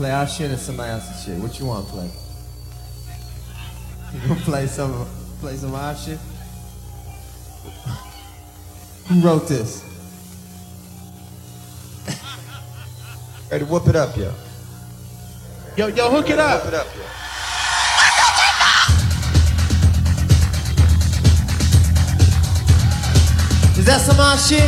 play our shit or somebody else's shit? What you want to play? You gonna play some of our shit? Who wrote this? Ready, whoop it up, yo. Yo, hook it up. Whoop it up, yo. Is that some of our shit?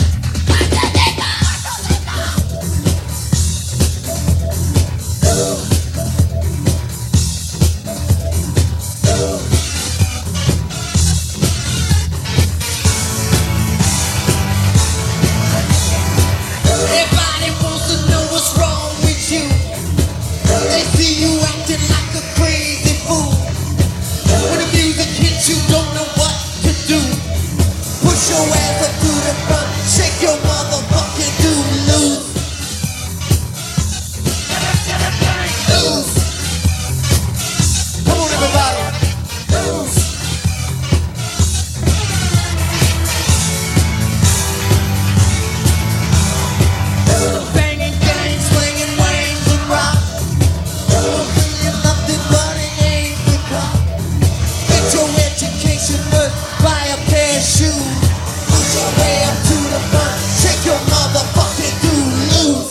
Everybody wants to know what's wrong with you. They see you acting like a crazy fool. When the music hits, you don't know what to do. Push your ass up to the front, shake your motherfucking do-loose. Loose. Come on, everybody. Loose. Banging gangs, swinging wangs and rock. Feeling nothing but an angry cop. Get your education, but buy a pair of shoes. Push your way up to the front, shake your motherfucking do-loose.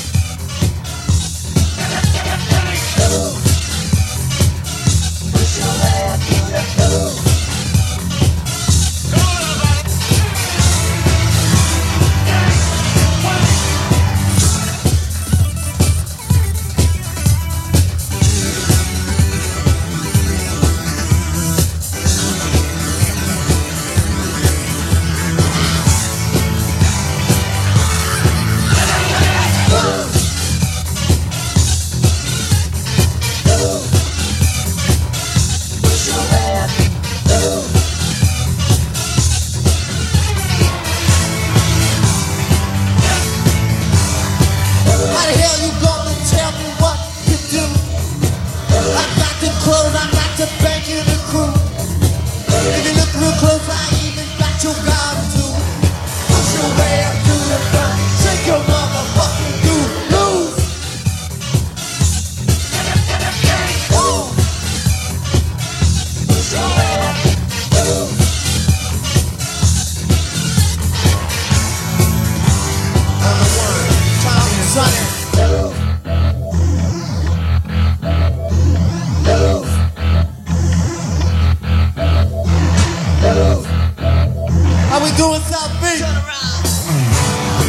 Push your way up to the front. How the hell you gonna tell me what to do? I got the clothes, I got the bank and the crew. If you look real close, I even got your God too. Push your way up to the front, shake your motherfucking do-loose. Woo. Push your way up. On the one, Tom Sonny. How we doing, South Beach? Turn around.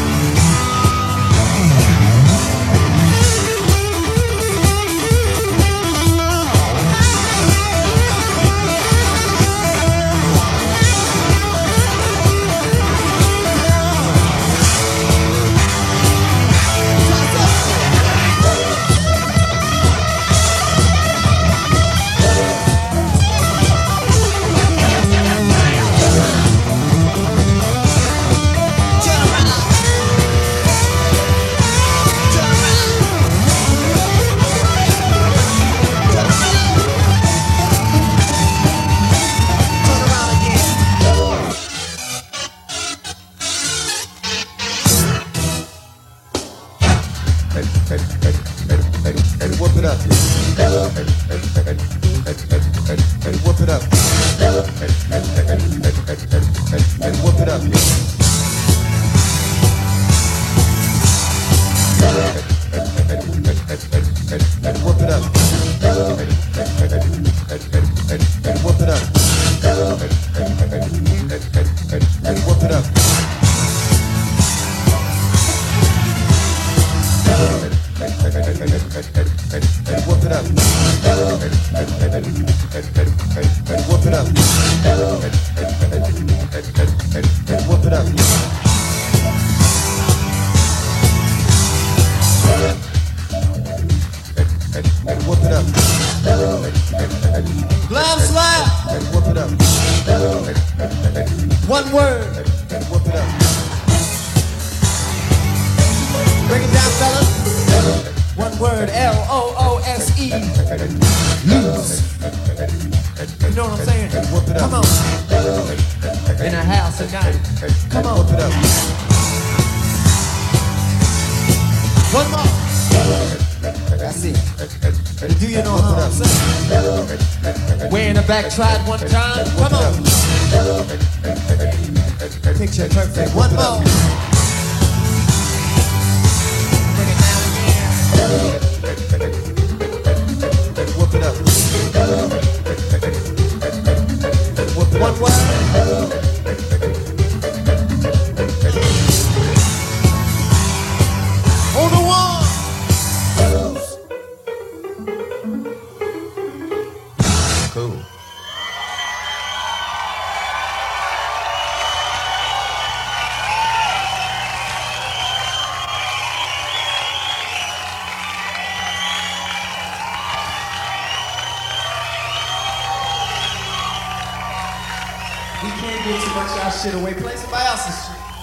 Ready, whoop it up. Ready, whoop it up. Ready, whoop it up. Ready, whoop it up. Ready, whoop it up. Ready, whoop it up. Whoop it up. Whoop it up. Whoop it up. Whoop it up. Glam slap. Whoop it up. One word. Whoop it up. Break it down, fellas. One word. L-O-O-S-E. Loose. You know what I'm saying? Come on. In the house tonight. Come on. Whoop it up. One more. sexy. Do you know how I'm saying? Way in the back, tried one time. Come on. Picture perfect. One more. Bring it down again. Whoop it up. Whoop it One up. word. On the one. Cool. We can't give too much of our shit away. Play somebody else's shit.